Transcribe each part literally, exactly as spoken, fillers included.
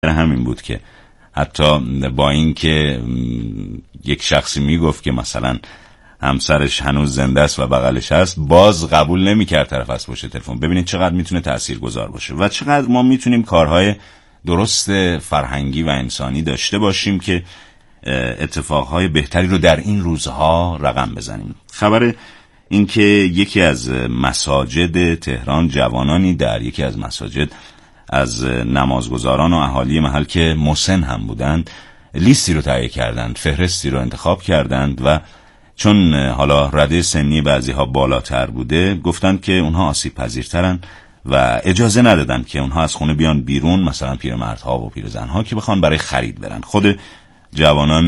همین بود که حتی با این که یک شخصی میگفت که مثلا همسرش هنوز زنده است و بغلش هست، باز قبول نمی‌کرد طرف از پشت تلفن. ببینید چقدر میتونه تاثیرگذار باشه و چقدر ما میتونیم کارهای درست فرهنگی و انسانی داشته باشیم که اتفاقهای بهتری رو در این روزها رقم بزنیم. خبر این که یکی از مساجد تهران جوانانی در یکی از مساجد از نمازگزاران و اهالی محل که مسن هم بودند لیستی رو تهیه کردند، فهرستی رو انتخاب کردند و چون حالا رده سنی بعضی ها بالاتر بوده گفتند که اونها آسیب پذیرترن و اجازه ندادن که اونها از خونه بیان بیرون، مثلا پیرمردها و پیرزنها که بخوان برای خرید برن. خود جوانان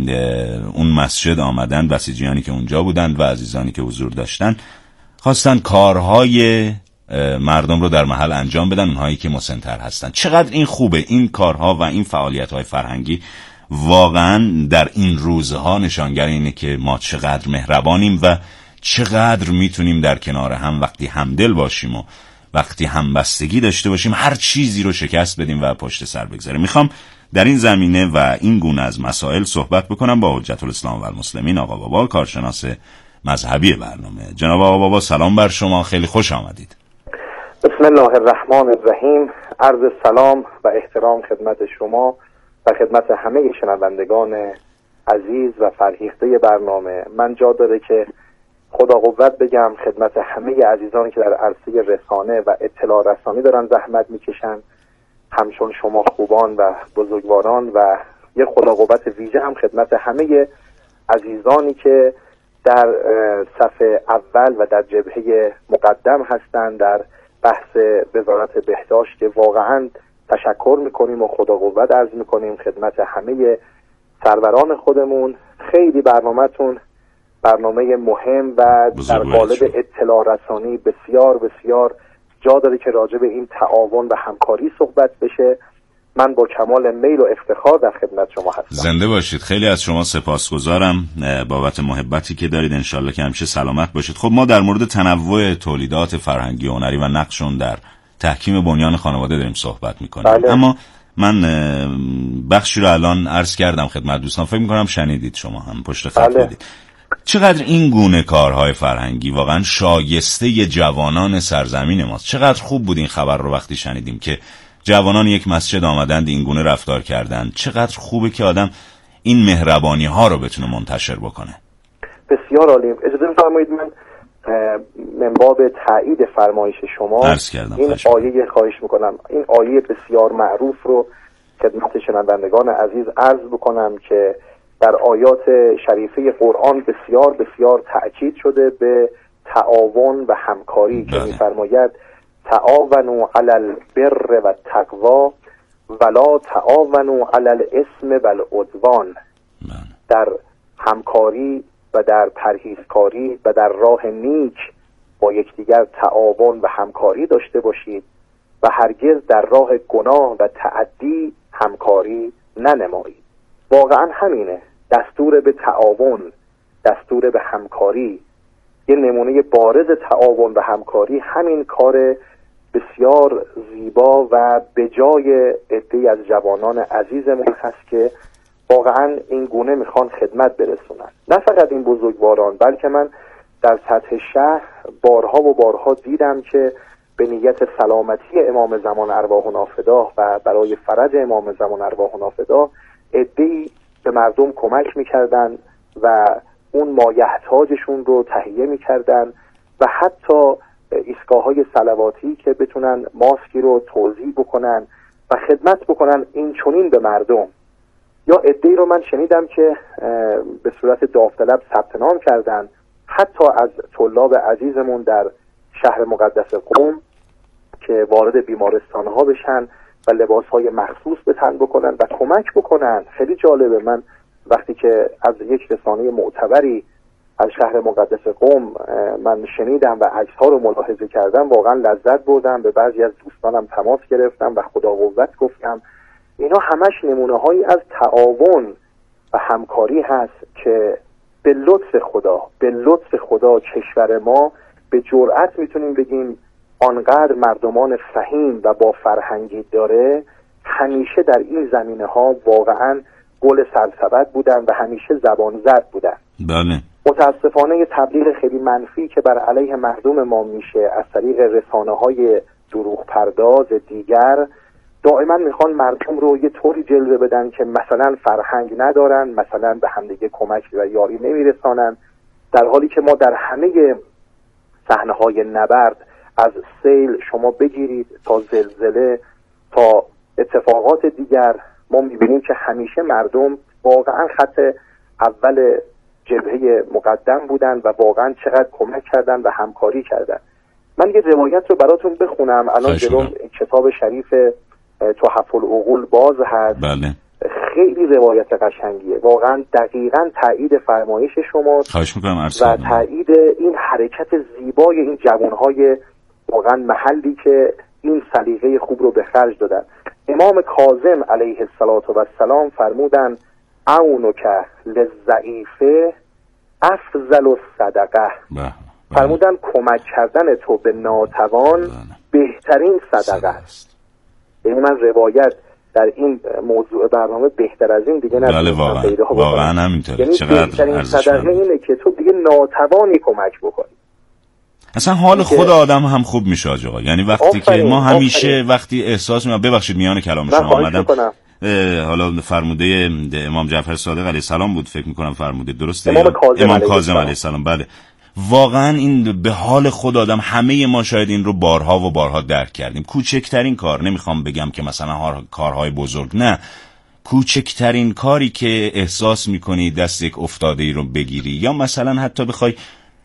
اون مسجد آمدن، بسیجیانی که اونجا بودند و عزیزانی که حضور داشتن خواستن کارهای مردم رو در محل انجام بدن، اونهایی که مسن‌تر هستن. چقدر این خوبه، این کارها و این فعالیت‌های فرهنگی واقعا در این روزها نشانگر اینه که ما چقدر مهربانیم و چقدر میتونیم در کنار هم وقتی همدل باشیم و وقتی همبستگی داشته باشیم هر چیزی رو شکست بدیم و پشت سر بگذاریم. میخوام در این زمینه و این گونه از مسائل صحبت بکنم با حجت الاسلام و المسلمین آقا بابا، کارشناس مذهبی برنامه. جناب آقا بابا سلام بر شما، خیلی خوش آمدید. بسم الله الرحمن الرحیم. عرض سلام و احترام خدمت شما و خدمت همه شنوندگان عزیز و فرهیخته برنامه. من جا داره که خدا قوت بگم خدمت همه عزیزانی که در عرصه رسانه و اطلاع رسانی دارن زحمت میکشن، همچون شما خوبان و بزرگواران، و یه خدا قوت ویژه هم خدمت همه عزیزانی که در صف اول و در جبهه مقدم هستند در بحث وزارت بهداشت، که واقعا تشکر میکنیم و خدا قوت عرض میکنیم خدمت همه سروران خودمون. خیلی برنامه‌تون برنامه مهم و در قالب اطلاع رسانی بسیار بسیار جا داره که راجع به این تعاون و همکاری صحبت بشه. من با کمال میل و افتخار در خدمت شما هستم. زنده باشید. خیلی از شما سپاسگزارم بابت محبتی که دارید. انشالله که همیشه سلامت باشید. خب ما در مورد تنوع تولیدات فرهنگی و هنری و نقشون در تحکیم بنیان خانواده داریم صحبت میکنیم. بله. اما من بخشی رو الان عرض کردم خدمت دوستان، فکر میکنم شنیدید شما هم پشت خط بودید. بله. چقدر این گونه کارهای فرهنگی واقعا شایسته جوانان سرزمین ماست. چقدر خوب بود این خبر رو وقتی شنیدیم که جوانان یک مسجد آمدند این گونه رفتار کردند. چقدر خوبه که آدم این مهربانی ها رو بتونه منتشر بکنه. بسیار عالی. اجازه بفرمایید من من باب تایید فرمایش شما این آیه خواهش میکنم، این آیه بسیار معروف رو خدمت شنوندگان عزیز عرض بکنم که در آیات شریفه قرآن بسیار بسیار تأکید شده به تعاون و همکاری که می‌فرماید تعاونوا علی البر و التقوی ولا تعاونوا علی الاثم و العدوان. در همکاری و در پرهیزکاری و در راه نیک با یکدیگر تعاون و همکاری داشته باشید و هرگز در راه گناه و تعدی همکاری ننمایید. واقعا همینه، دستور به تعاون، دستور به همکاری. یه نمونه بارز تعاون و همکاری همین کار بسیار زیبا و به جای عده‌ای از جوانان عزیزمون هست که واقعا این گونه میخوان خدمت برسونن. نه فقط این بزرگواران، بلکه من در سطح شهر بارها و بارها دیدم که به نیت سلامتی امام زمان ارواح نافداه و برای فرج امام زمان ارواح نافداه عده‌ای به مردم کمک میکردن و اون مایحتاجشون رو تهیه میکردن و حتی ایستگاه‌های صلواتی که بتونن ماسکی رو توزیع بکنن و خدمت بکنن این چنین به مردم. یا عده‌ای رو من شنیدم که به صورت داوطلب ثبت نام کردن، حتی از طلاب عزیزمون در شهر مقدس قم که وارد بیمارستان‌ها بشن و لباس‌های مخصوص به تن بکنن و کمک بکنن. خیلی جالبه. من وقتی که از یک رسانه معتبری از شهر مقدس قم من شنیدم و عکس‌ها رو ملاحظه کردم، واقعا لذت بردم. به بعضی از دوستانم تماس گرفتم و خدا قوت گفتم. اینا همش نمونه‌هایی از تعاون و همکاری هست که به لطف خدا به لطف خدا کشور ما به جرأت میتونیم بگیم آنقدر مردمان فهیم و با فرهنگی داره، همیشه در این زمینه ها واقعا گل سرسبد بودن و همیشه زبان زد بودن. بله. متاسفانه یه تبلیغ خیلی منفی که بر علیه مردم ما میشه از طریق رسانه های دروغ پرداز دیگر، دائما میخوان مردم رو یه طوری جلوه بدن که مثلا فرهنگ ندارن، مثلا به همدیگه کمک و یاری نمیرسانن، در حالی که ما در همه صحنه های نبرد از سیل شما بگیرید تا زلزله تا اتفاقات دیگر، ما میبینیم که همیشه مردم واقعا خط اول جبهه مقدم بودن و واقعا چقدر کمک کردن و همکاری کردن. من یه روایت رو براتون بخونم، الان جلوم کتاب شریف تحف العقول باز هست. بله. خیلی روایت قشنگیه، واقعا دقیقاً تایید فرمایش شماست. خواهش میکنم و تایید این حرکت زیبای این جوانهای واقعا محلی که این سلیقه خوب رو به خرج دادن. امام کاظم علیه السلام فرمودن اونک للضعیف افضل الصدقه. فرمودن کمک کردن تو به ناتوان بله. بهترین صدقه است. یعنی من روایت در این موضوع برنامه بهتر از این دیگه نمی‌تونم بله واقعا پیدا بکنم. واقعا همینطوره. یعنی بهترین صدقه اینه که تو دیگه ناتوانی کمک بکنی. اصلا حال خود آدم هم خوب میشه آقا. یعنی وقتی که ما همیشه آفرین. وقتی احساس می‌کنم، ببخشید میان کلام شما اومدم، حالا فرموده امام جعفر صادق علیه السلام بود فکر می‌کنم فرموده، درسته؟ امام کاظم امام کاظم علیه السلام. بله. واقعا این به حال خود آدم، همه ما شاید این رو بارها و بارها درک کردیم. کوچکترین کار، نمیخوام بگم که مثلا کارهای بزرگ، نه، کوچکترین کاری که احساس میکنی دست یک افتاده ای رو بگیری، یا مثلا حتی بخوای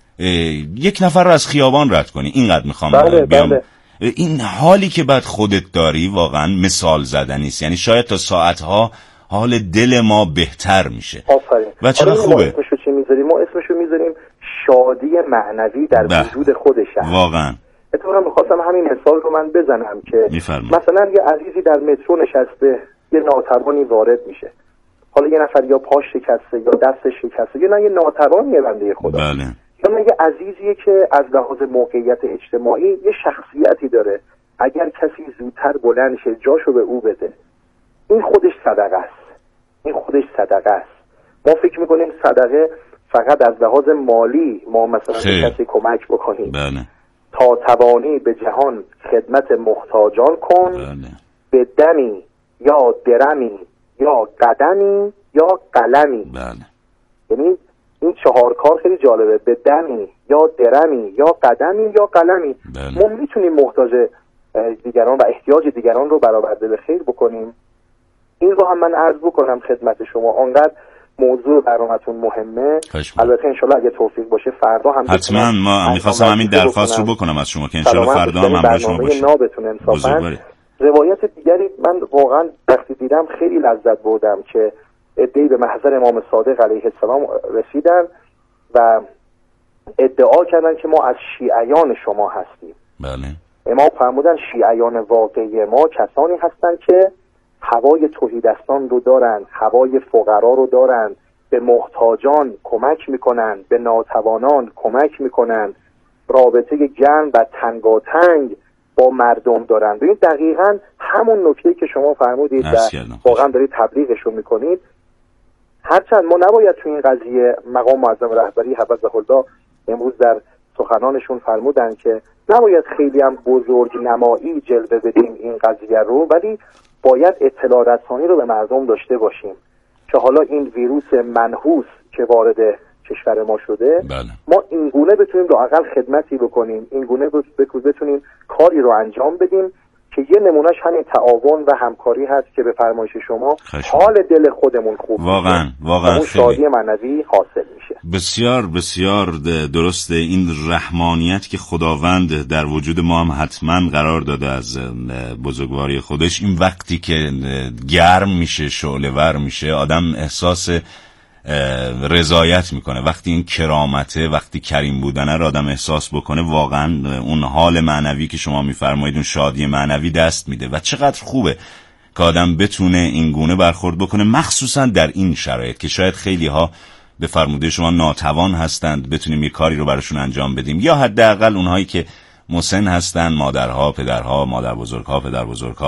یک نفر رو از خیابان رد کنی، اینقدر میخوام بله بیام بله. این حالی که بعد خودت داری واقعا مثال زدنی است. یعنی شاید تا ساعتها حال دل ما بهتر میشه. آفرین. و چقدر خوبه. ما اسمشو چی میذاریم؟ ما اسمشو میذاریم شادی معنوی در بله. وجود خودش. واقعا اتفاقا میخواستم همین مثال رو من بزنم که میفرمایید. مثلا یه عزیزی در مترو نشسته، یه ناتوانی وارد میشه، حالا یه نفر یا پاش شکسته یا دستش شکسته، یا نه یه ناتوانیه بنده خدا، بله. یا نه یه عزیزیه که از لحاظ موقعیت اجتماعی یه شخصیتی داره، اگر کسی زودتر بلند شه جاشو به او بده، این خودش صدقه است. این خودش صدقه است. ما فکر میکنیم صدقه فقط از لحاظ مالی ما مثلا به کسی کمک بکنیم. بله. تا توانی به جهان خدمت محتاجان کن. بله. به دمی یا درمی یا قدمی یا قلمی. بله. یعنی این چهار کار خیلی جالبه، به دمی یا درمی یا قدمی یا قلمی. بله. ما میتونیم محتاج دیگران و احتیاج دیگران رو برآورده به خیر بکنیم. این رو هم من عرض بکنم خدمت شما، آنقدر موضوع برنامه‌تون مهمه. البته انشالله اگه توفیق باشه فردا هم حتما ما می‌خواستم همین درخواست رو بکنم از شما که انشالله فردا هم همراه شما باشیم. نابتون انصافاً. روایت دیگری من واقعا وقتی دیدم خیلی لذت بردم که عده‌ای به محضر امام صادق علیه السلام رسیدن و ادعا کردن که ما از شیعیان شما هستیم. بله. امام فرمودن شیعیان واقعی ما کسانی هستند که هوای تهیدستان رو دارن، هوای فقرا رو دارن، به محتاجان کمک میکنن، به ناتوانان کمک میکنن، رابطه گرم و تنگاتنگ با مردم دارن. ببین دقیقاً همون نکته که شما فرمودید و واقعا دارید تبلیغش رو میکنید. هرچند ما نباید تو این قضیه، مقام معظم رهبری حفظه الله امروز در سخنانشون فرمودن که نباید خیلی هم بزرگ نمایی جلوه بدیم این قضیه رو، ولی باید اطلاع رسانی رو به مردم داشته باشیم که حالا این ویروس منحوس که وارد کشور ما شده، بله. ما اینگونه بتونیم لااقل خدمتی بکنیم، اینگونه بتونیم کاری رو انجام بدیم که یه نمونهش همین تعاون و همکاری هست که به فرمایش شما خشم. حال دل خودمون خوب واقعا واقعا اون شادی معنوی حاصل میشه. بسیار بسیار درسته. این رحمانیت که خداوند در وجود ما هم حتما قرار داده از بزرگواری خودش، این وقتی که گرم میشه، شعله ور میشه، آدم احساس رضایت میکنه. وقتی این کرامته، وقتی کریم بودنه رو آدم احساس بکنه، واقعا اون حال معنوی که شما میفرمایید، اون شادی معنوی دست میده. و چقدر خوبه که آدم بتونه این گونه برخورد بکنه، مخصوصا در این شرایط که شاید خیلی ها به فرموده شما ناتوان هستند، بتونیم یه کاری رو براشون انجام بدیم، یا حداقل اونهایی که مسن هستن، مادرها، پدرها، مادر بزرگها، پدر بزرگها،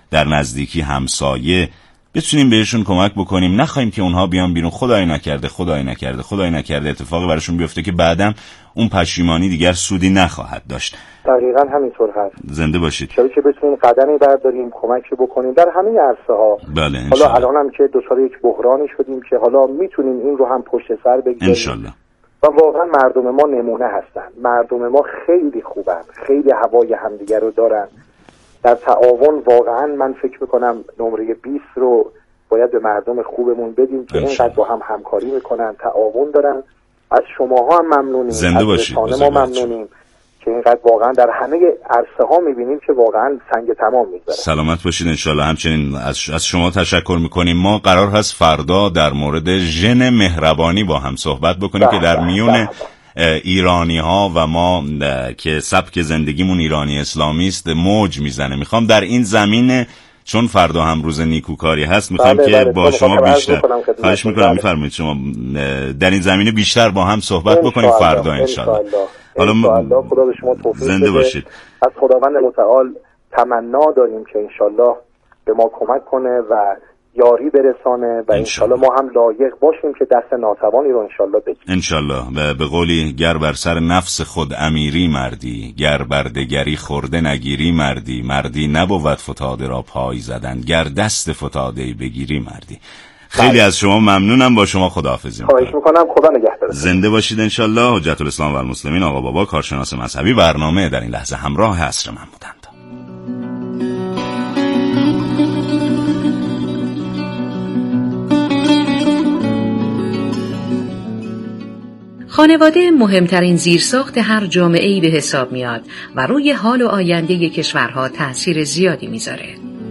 در نزدیکی همسایه بتونیم بهشون کمک بکنیم، نخواهیم که اونها بیان بیرون خدای نکرده خدای نکرده خدای نکرده اتفاقی براشون بیفته که بعدم اون پشیمانی دیگر سودی نخواهد داشت. دقیقاً همینطور هست. زنده باشید. چرا که بتونیم قدمی برداریم، کمکی بکنیم در همه عرصه ها. بله حالا الان هم که دچار یک بحرانی شدیم که حالا میتونیم این رو هم پشت سر بگذاریم انشالله. و واقعا مردم ما نمونه هستن. مردم ما خیلی خوبن، خیلی هوای همدیگر رو دارن. در تعاون واقعا من فکر میکنم نمره بیست رو باید به مردم خوبمون بدیم که اینقدر با هم همکاری میکنن، تعاون دارن. از شماها هم ممنونیم، زنده باشید. از رسانه ما ممنونیم که اینقدر واقعا در همه عرصه ها میبینیم که واقعا سنگ تمام میذاره. سلامت باشید انشالله. همچنین از از شما تشکر میکنیم. ما قرار هست فردا در مورد ژن مهربانی با هم صحبت بکنیم که در میون ایرانی ها و ما که سبک زندگیمون ایرانی اسلامی است موج میزنه. میخوام در این زمینه، چون فردا هم روز نیکوکاری هست، میخوام که بله با شما بیشتر خواهش میکنم میفرمایید شما در این زمینه بیشتر با هم صحبت بکنیم فردا انشالله. حالا خدا به شما توفیق زنده باشید. از خداوند متعال تمنا داریم که انشالله به ما کمک کنه و یاری برسانه و انشالله ما هم لایق باشیم که دست ناتوانی رو انشالله بگیریم انشالله. و به قولی گر بر سر نفس خود امیری مردی، گر بر دگری خورده نگیری مردی، مردی نبود فتاده را پای زدن، گر دست فتاده بگیری مردی. خیلی بله. از شما ممنونم. با شما خداحافظی میکنم. خواهش میکنم. خدا نگهدار. زنده باشید انشالله. حجت الاسلام و المسلمین آقا بابا، کارشناس مذهبی، برنامه در این لحظه همراه عصر من بودند. خانواده مهمترین زیرساخت هر جامعه‌ای به حساب میاد و روی حال و آینده کشورها تأثیر زیادی میذاره.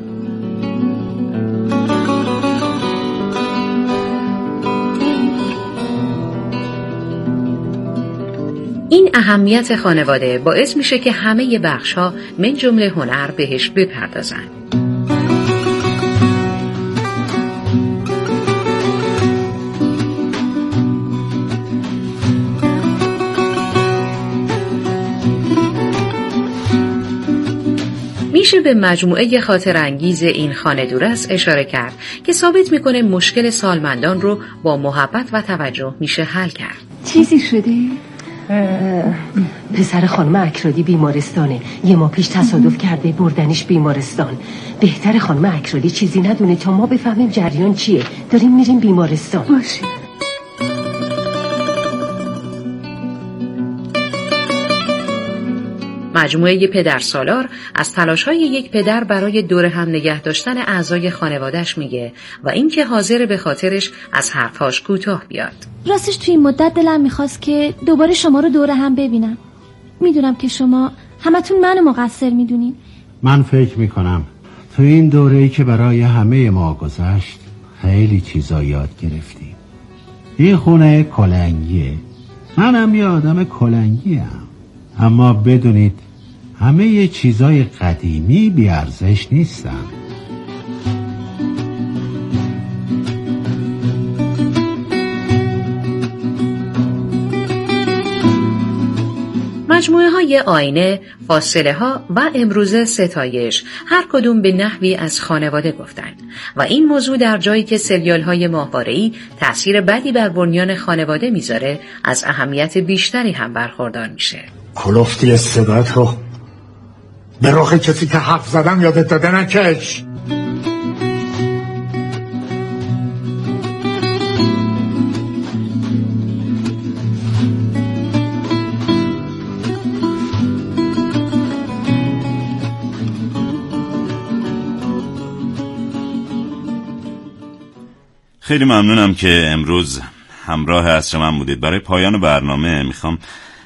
این اهمیت خانواده باعث میشه که همه بخش‌ها من جمله هنر بهش بپردازن. میشه به مجموعه خاطر انگیز این خانه دورست اشاره کرد که ثابت میکنه مشکل سالمندان رو با محبت و توجه میشه حل کرد. چیزی شده؟ پسر خانم اکرادی بیمارستانه. یه ماه پیش تصادف کرده بردنش بیمارستان. بهتر خانم اکرادی چیزی ندونه تا ما بفهمیم جریان چیه. داریم میریم بیمارستان. باشه. مجموعه پدر سالار از تلاش‌های یک پدر برای دور هم نگه داشتن اعضای خانواده‌اش میگه و اینکه حاضر به خاطرش از حرفاش کوتاه بیاد. راستش توی این مدت دلم میخواست که دوباره شما رو دور هم ببینم. میدونم که شما همتون منو مقصر میدونین. من فکر میکنم تو این دوره‌ای که برای همه ما گذشت خیلی چیزا یاد گرفتیم. این خونه کلنگیه. منم یه آدم کلنگیم. اما بدونید همه چیزای قدیمی بی ارزش نیستن. مجموعه های آینه، فاصله ها و امروزه ستایش هر کدوم به نحوی از خانواده گفتن و این موضوع در جایی که سریال های ماهواره‌ای تأثیر بدی بر بنیان خانواده میذاره از اهمیت بیشتری هم برخوردار میشه. کلفتی صدات رو به رخ کسی که حرف زدم یادت داده نکش. خیلی ممنونم که امروز همراه عصر من بودید. برای پایان برنامه میخوام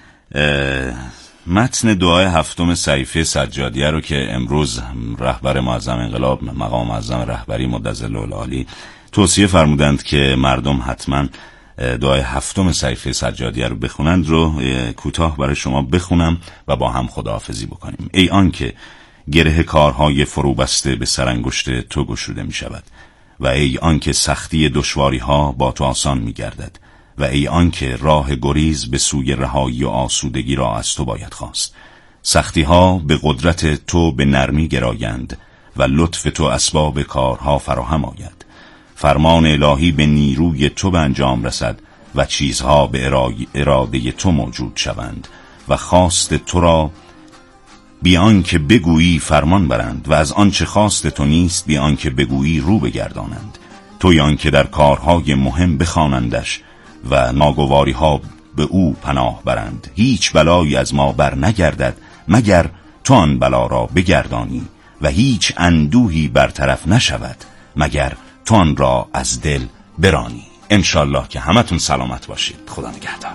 متن دعای هفتم صحیفه سجادیه رو که امروز رهبر معظم انقلاب مقام معظم رهبری مدظل العالی توصیه فرمودند که مردم حتما دعای هفتم صحیفه سجادیه رو بخونند رو کوتاه برای شما بخونم و با هم خداحافظی بکنیم. ای آن که گره کارهای فرو بسته به سرانگشت تو گشوده می شود و ای آن که سختی دشواری ها با تو آسان می گردد و ای آن که راه گریز به سوی رهایی و آسودگی را از تو باید خواست. سختی ها به قدرت تو به نرمی گرایند و لطف تو اسباب کارها فراهم آید. فرمان الهی به نیروی تو به انجام رسد و چیزها به اراده تو موجود شوند و خواست تو را بیان که بگویی فرمان برند و از آنچه خواست تو نیست بیان که بگویی رو بگردانند. توی آن که در کارهای مهم بخوانندش و ناگواری ها به او پناه برند. هیچ بلایی از ما بر نگردد مگر تو آن بلا را بگردانی و هیچ اندوهی برطرف نشود مگر تو آن را از دل برانی. انشالله که همتون سلامت باشید. خدا نگهدار.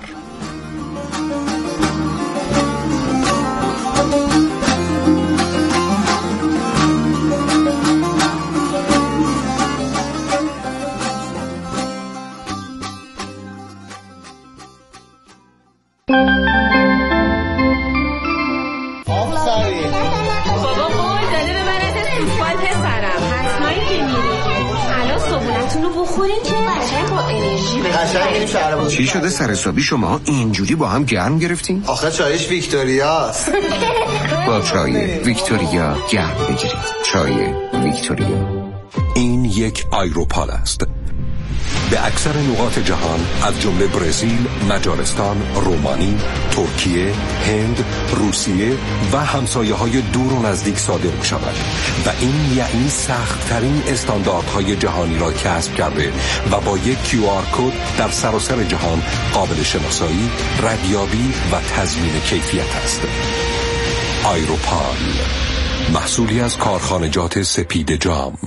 چی شده سر حسابی شما اینجوری با هم گرم گرفتین؟ آخه چایش ویکتوریاست. با چای ویکتوریا گرم بگیرید. چای ویکتوریا. این یک آیروپال است. به اکثر نقاط جهان از جمله برزیل، مجارستان، رومانی، ترکیه، هند، روسیه و همسایه‌های دور و نزدیک صادر می‌شود و این یعنی سخت‌ترین استانداردهای جهانی را کسب کرده و با یک کیو آر کد در سراسر جهان قابل شناسایی، ردیابی و تضمین کیفیت است. آیروپال، محصولی از کارخانجات سپید جام.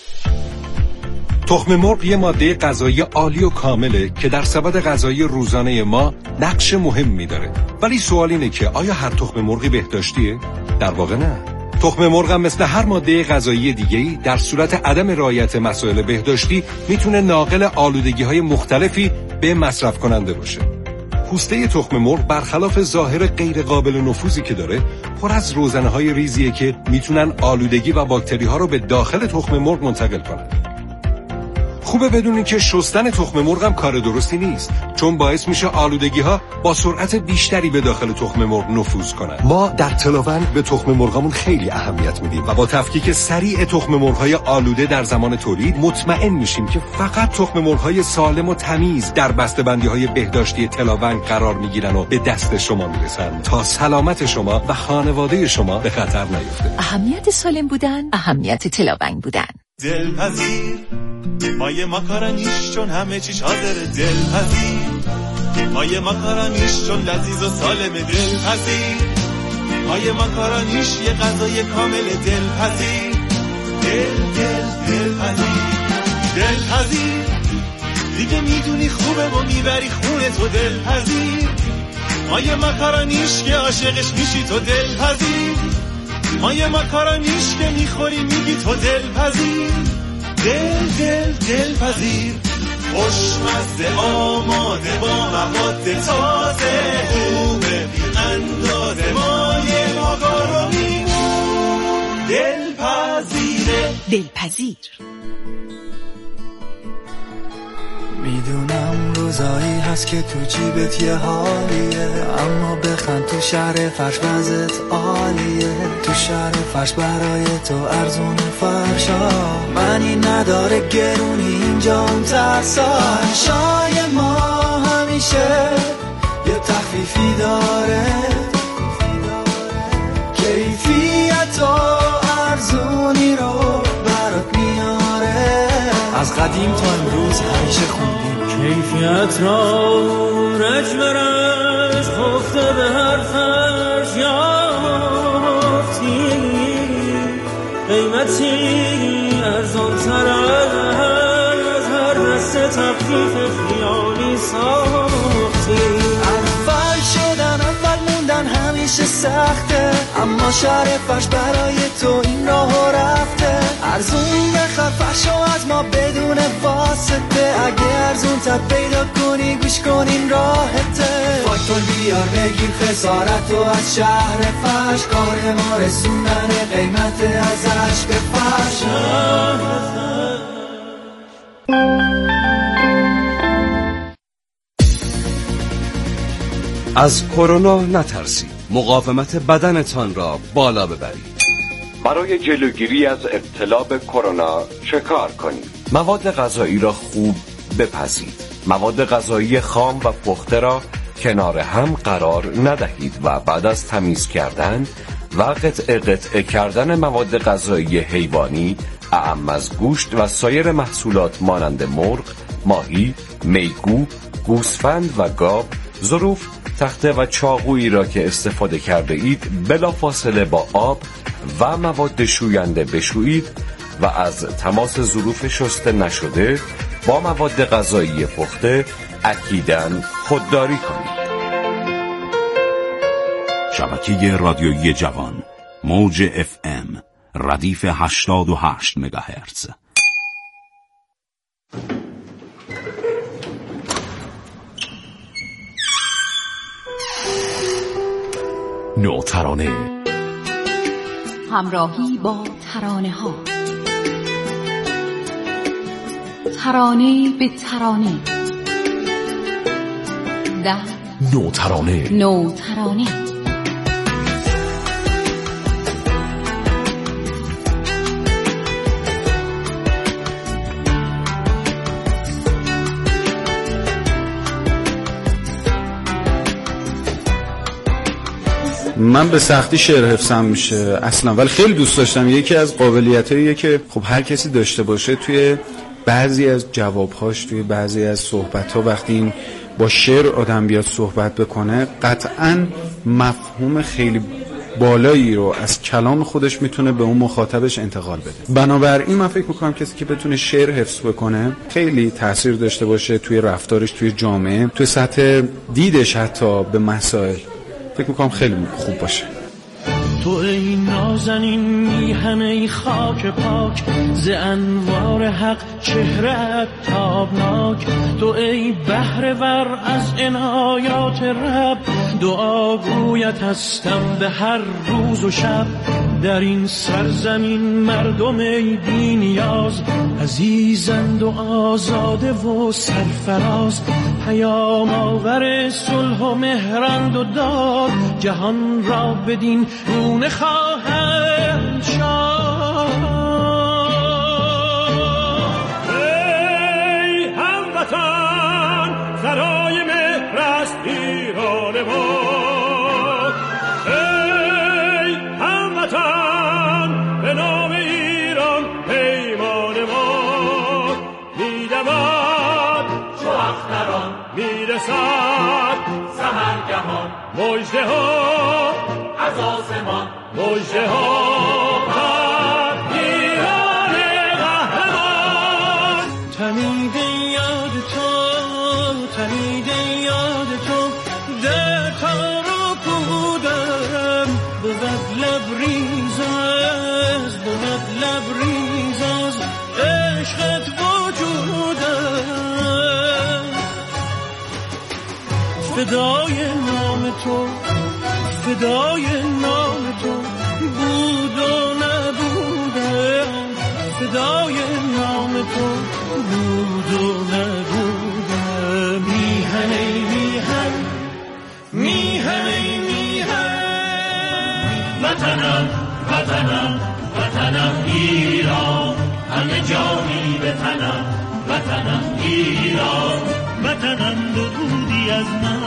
تخم مرغ یه ماده غذایی عالی و کامله که در سبد غذایی روزانه ما نقش مهمی داره. ولی سوال اینه که آیا هر تخم مرغی بهداشتیه؟ در واقع نه. تخم مرغ هم مثل هر ماده غذایی دیگه‌ای در صورت عدم رعایت مسائل بهداشتی میتونه ناقل آلودگی‌های مختلفی به مصرف کننده باشه. پوسته تخم مرغ برخلاف ظاهر غیر قابل نفوذی که داره، پر از روزنه‌های ریزیه که میتونن آلودگی و باکتری‌ها رو به داخل تخم مرغ منتقل کنن. خوبه بدونین که شستن تخم مرغ هم کار درستی نیست، چون باعث میشه آلودگی ها با سرعت بیشتری به داخل تخم مرغ نفوذ کنن. ما در تلاون به تخم مرغامون خیلی اهمیت میدیم و با تفکیک سریع تخم مرغ‌های آلوده در زمان تولید مطمئن میشیم که فقط تخم مرغ‌های سالم و تمیز در بسته‌بندی‌های بهداشتی تلاون قرار میگیرن و به دست شما میرسن تا سلامت شما و خانواده شما به خطر نیفته. اهمیت سالم بودن، اهمیت تلاون بودن. دلپذیر مایه ماکارانیش چون همه چیش حاضر. دلپذیر مایه ماکارانیش چون لذیذ و سالم. دلپذیر مایه ماکارانیش یه غذای کامل. دلپذیر دل دل دلپذیر دلپذیر دیگه میدونی خوبه و میبری خونه تو. دلپذیر مایه ماکارانیش که عاشقش میشی تو. دلپذیر مایه ماکارانیش که میخوری میگی تو. دلپذیر دل دل دلپذیر خوشمزه آماده با مواد تازه. خوبه بی اندازه مایه ماکارونی دلپذیره. دلپذیر. میدونم روزایی هست که تو جیبت یه حالیه، اما بخند تو شهر فرش وضعت عالیه. تو شهر فرش برای تو ارزون فرشا، معنی نداره گرونی اینجا اون ترسا. شای ما همیشه یه تخفیفی داره، کیفیت و ارزونی رو برات میاره. از قدیم تا امروز همیشه خوندیم کیفیت را رجبرش خفته به هر فرش یافتی، قیمتی ارزان تر از هر دسته تخفیف خیالی ساختی. اول شدن اول موندن همیشه سخته، اما شهر فرش برای تو این راه رفته. ارزون بخر فرشو از ما بدون واسطه، اگه ارزون تر پیدا کنی گوش کن این راحته. فاکتور بیار بگیر خسارتو از شهر فرش، کار ما رسوندن قیمت ازش به فرش. از کرونا نترسید، مقاومت بدنتان را بالا ببرید. برای جلوگیری از ابتلا به کرونا چه کار کنید؟ مواد غذایی را خوب بپزید. مواد غذایی خام و پخته را کنار هم قرار ندهید و بعد از تمیز کردن و قطعه قطعه کردن مواد غذایی حیوانی اعم از گوشت و سایر محصولات مانند مرغ، ماهی، میگو، گوسفند و گاو، ظروف، تخته و چاقویی را که استفاده کرده اید بلافاصله با آب و مواد شوینده بشویید و از تماس ظروف شسته نشده با مواد غذایی پخته اکیداً خودداری کنید. شبکه رادیویی جوان، موج اف ام، ردیف هشتاد و هشت مگاهرتز. نوترانه، همراهی با ترانه ها، ترانه به ترانه، در نوترانه نوترانه. من به سختی شعر حفظم میشه اصلا، ولی خیلی دوست داشتم. یکی از قابلیتاییه که خب هر کسی داشته باشه توی بعضی از جوابهاش، توی بعضی از صحبت‌ها، وقتی این با شعر آدم بیاد صحبت بکنه قطعاً مفهوم خیلی بالایی رو از کلام خودش میتونه به اون مخاطبش انتقال بده. بنابراین من فکر میکنم کسی که بتونه شعر حفظ بکنه خیلی تاثیر داشته باشه توی رفتارش، توی جامعه، توی سطح دیدش حتی به مسائل. فکر میکنم خیلی خوب باشه. تو ای نازنین میهن، ای خاک پاک، ز انوار حق چهره‌ات تابناک. تو ای بهره ور از عنایات رب، دعاگویت هستم به هر روز و شب. در این سرزمین مردم ای بی نیاز، عزیزند و آزاده و سرفراز. پیام آور صلح و مهرند و داد، جهان را بدین گونه خواهند شاد. ای هموطن سرای مهر است ایران ما. ای هموطن به نام ایران پیمان ما. میدمد چو اختران میرسد سحرگهان، مژده ها از آسمان، مژده ها بر ایران قهرمان. تمیده یاد تو، تمیده یاد تو، در تارو کودم بود لبریز از، بود لبریز از عشقت وجودم. فدای نام تو، فدای نام تو بود و نبودم. فدای نام تو بود و نبودم. میهن ای میهن، میهن ای میهن. وطنم وطنم وطنم ایران، همه جانی به تنم وطنم ایران. وطنم بودی از من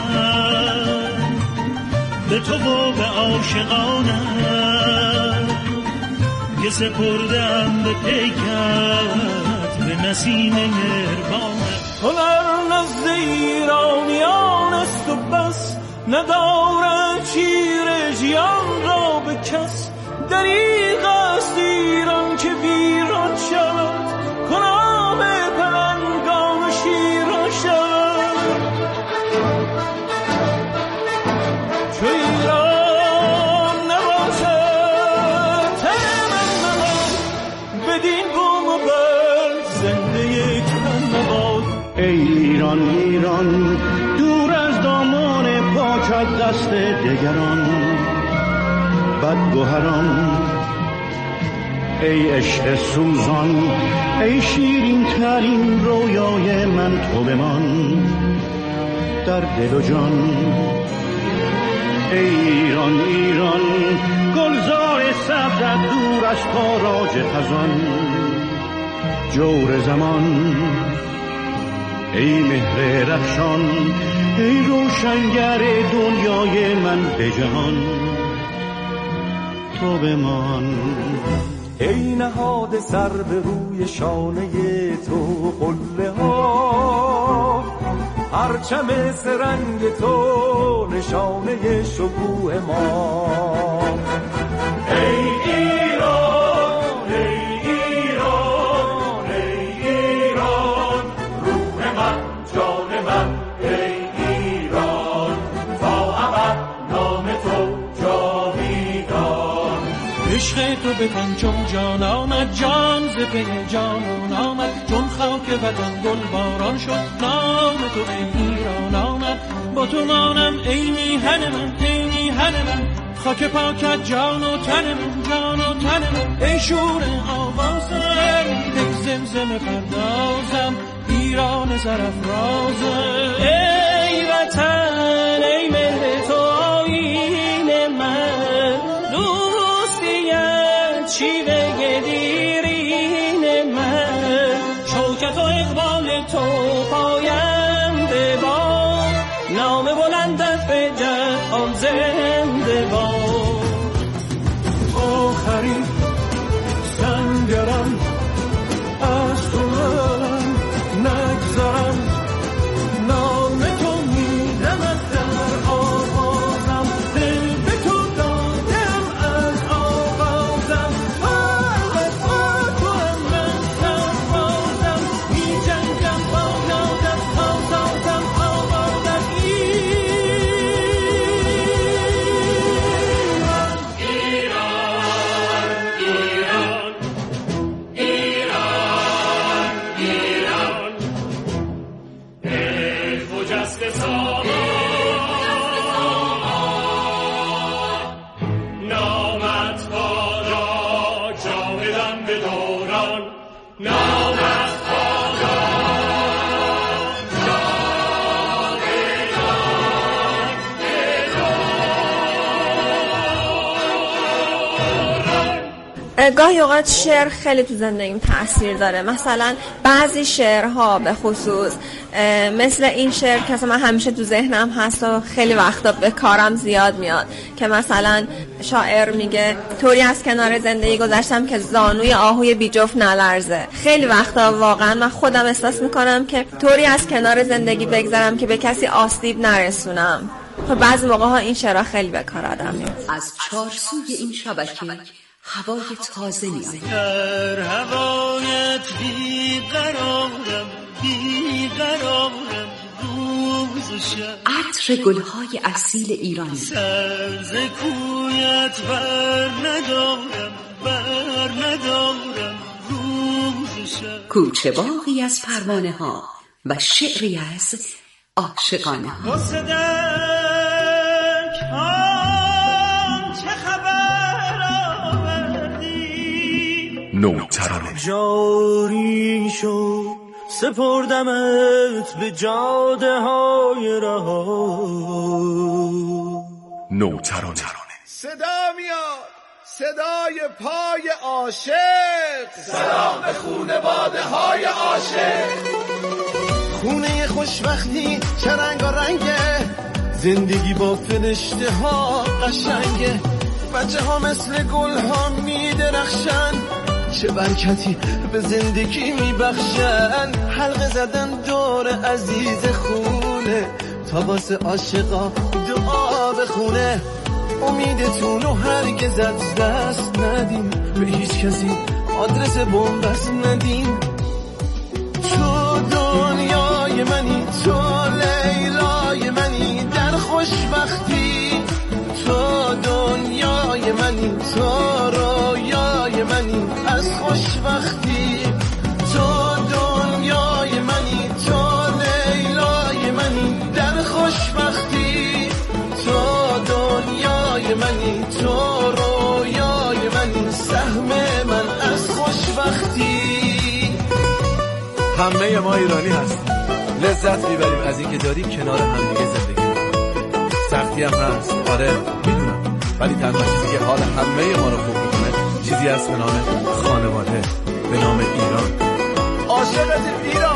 به تو و به عاشقانم، که سپردم به پیکت به نسیم مهربانت. هنر نزد ایرانیان است و بس، ندارد شیر ژیان را به کس. دریغ است ایران که ویران شد، کنام پلنگان و شیران شد. چو ایران نباشد تن نباد، بدین بوم و بر زنده یک تن نباد. ای ایران ایران، دور از دامان پاکت دست دگران بدگوهران. ای عشق سوزان، ای شیرین ترین رویای من، تو بمان در دل و جان. ایران ایران گلزار سبزت دور از تاراج خزان، جور زمان ای مهر رخشان، ای روشنگر دنیای من به جهان، تو بمان. ای نهاده سر به روی شانه تو قله ها، پرچم سرنگ تو نشانه شکوه ما. ای ایران ای ایران ای ایران، روح من جان من ای ایران، تا ابد نام تو جاویدان. عشق تو به پنجم جان آمد، جان ز پی جانان آمد، چون خاک وطن گل باران شد، نام تو ای ایران آمد. با تو مانم ای میهن من ای میهن من، خاک پاکت جان و تن من جان و تن من. ای شور آوازم ای زمزم پردازم، ایران سرافرازم. ای وطن ای مهر تو آیین من، دوستیت شیوه دیرین من، شوکت و اقبال تو پاینده باد، نام بلندت به جهان زنده باد. آخرین سنگرم از تو من نگذرم، نام تو میدمد در آوازم، دل به تو دادم از آغازم. آرد با تو هم من سربازم، می جنگم با یادت آزادم آبادم. گاهی اوقات شعر خیلی تو زندگیم تأثیر داره. مثلا بعضی شعرها به خصوص مثل این شعر که من همیشه تو ذهنم هست و خیلی وقتا به کارم زیاد میاد، که مثلا شاعر میگه طوری از کنار زندگی گذشتم که زانوی آهوی بی جفت نلرزه. خیلی وقتا واقعا من خودم احساس میکنم که طوری از کنار زندگی بگذرم که به کسی آسیب نرسونم. خب بعضی موقع ها این شعرها خیلی به کار آدم میاد. از چارسوی این شبکه هوای تازه میاد. در هوایت بیقرارم بیقرارم روز شب، عطر گلهای اصیل ایرانی، سر ز کویت بر ندارم بر ندارم روز شب. کوچه باغی از پروانه ها و شعری از عاشقانه ها. نوترانه جاری شد سپردمت به جاده های رها. نوترانه صدا میاد، صدای پای عاشق، سلام به خونواده های عاشق. خونه خوشبختی چه رنگ و رنگه، زندگی با فرشته ها قشنگه، بچه ها مثل گل ها می درخشن، چه برکتی به زندگی می بخشن. حلقه زدن دور عزیز خونه، تا واسه عاشقا دعا بخونه. امیدتونو هرگز از دست ندین، به هیچ کسی آدرس بنبست ندین. تو دنیای منی، تو لیلای منی، در خوشبختی تو دنیای منی، تو رویای منی، از خوشبختی تو دنیای منی، تو لیلای منی، در خوشبختی تو دنیای منی، تو رویای منی، سهم من از خوشبختی. همه ما ایرانی هستیم، لذت میبریم از اینکه داریم کنار هم دیگه زندگی. سختی هم هست، آره میدونم، ولی تنها چیزی که حال همه ما رو خوب میکنه چیزی هست به نام خانواده، به نام ایران. عاشقت ایران.